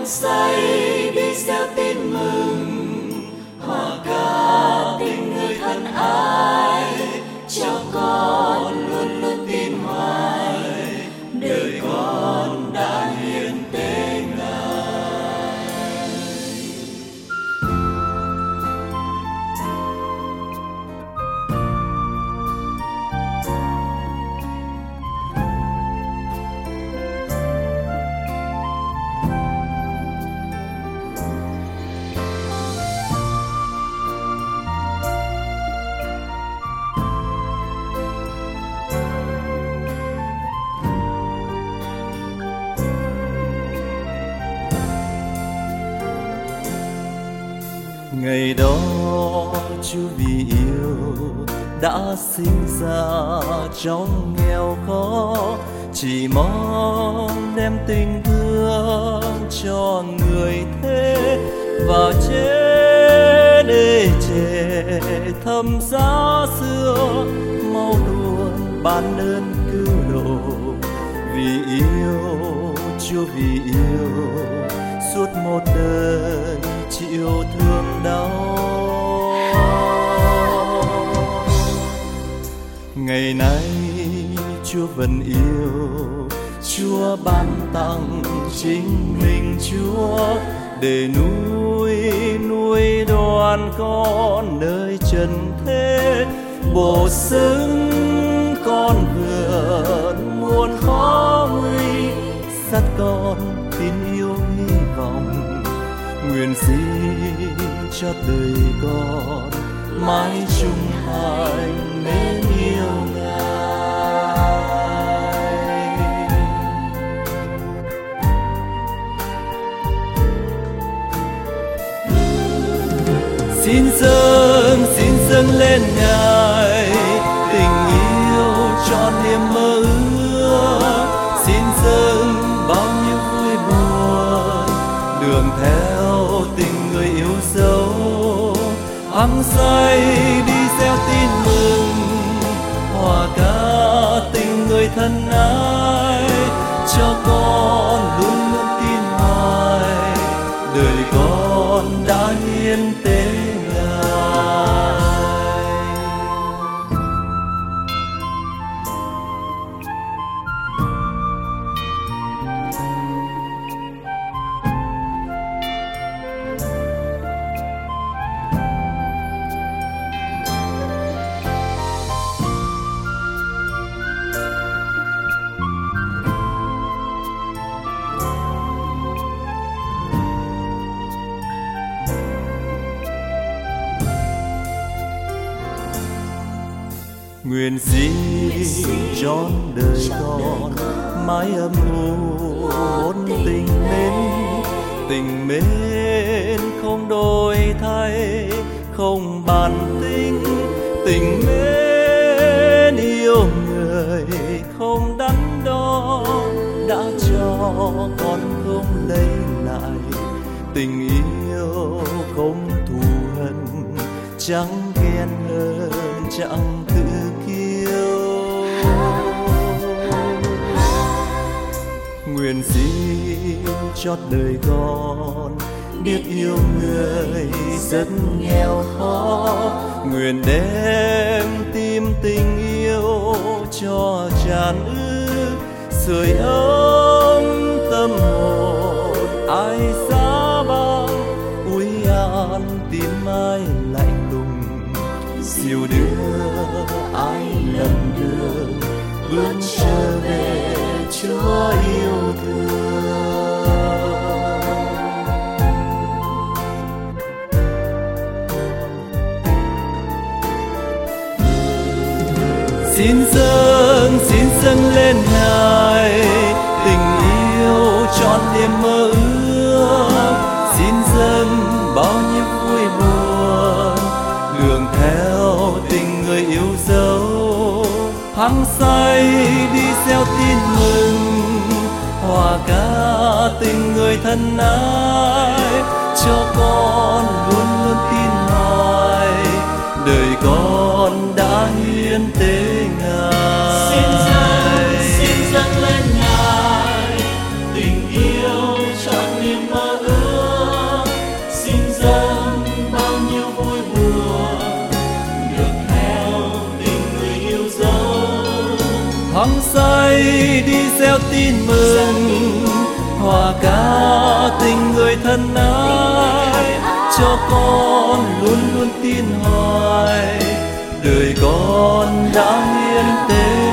say đi gieo tin mừng, hòa ca tình người thân ái, cho con luôn luôn tin hoài, đời con đã hiến tế Ngài. Ngày đó Chúa vì yêu đã sinh ra trong nghèo khó, chỉ mong đem tình thương cho người thế, và chết để che thâm giá xưa, mau luôn ban ơn cứu độ. Vì yêu Chúa, vì yêu suốt một đời chịu thương đau. Ngày nay Chúa vẫn yêu, Chúa ban tặng chính mình Chúa, để nuôi đoàn con nơi trần thế. Bổ xứng con vượt muôn khó nguy, dắt con tin yêu hy vọng. Nguyện xin cho đời con mãi chung thành mến yêu Ngài. Xin dâng lên Ngài tình yêu trọn niềm mơ ước. Xin dâng bao nhiêu vui buồn, đường theo tình người yêu dấu. Hăng say đi gieo tin mừng, hòa ca tình người thân ái, cho con luôn luôn tin hoài, đời con đã hiến tế Ngài. Nguyện xin trọn đời con mãi âm ôn tình mến không đổi thay, không bàn tính. Tình mến yêu người không đắn đo, đã cho con không lấy lại. Tình yêu không thù hận, chẳng ghen hơn, chẳng tự kiêu. Nguyện xin chót đời con biết yêu người rất nghèo khó. Nguyện đem tim tình yêu cho tràn ư, sưởi ấm tâm hồn ai giá băng. Ui an tim ai lạnh lùng, dìu đưa ai lầm đường, bước trở về Chúa yêu thương. Xin dâng lên Ngài tình yêu trọn niềm mơ ước. Xin dâng bao nhiêu vui buồn, đường theo tình người yêu dấu. Hăng say đi gieo tin mừng, hòa ca tình người thân ái, cho con luôn luôn tin hoài, đời con đã hiến tế Ngài. Xin dâng lên Ngài tình yêu trọn niềm mơ đi gieo tin mừng, hòa ca tình người thân ái, cho con luôn luôn tin hoài, đời con đã hiến tế.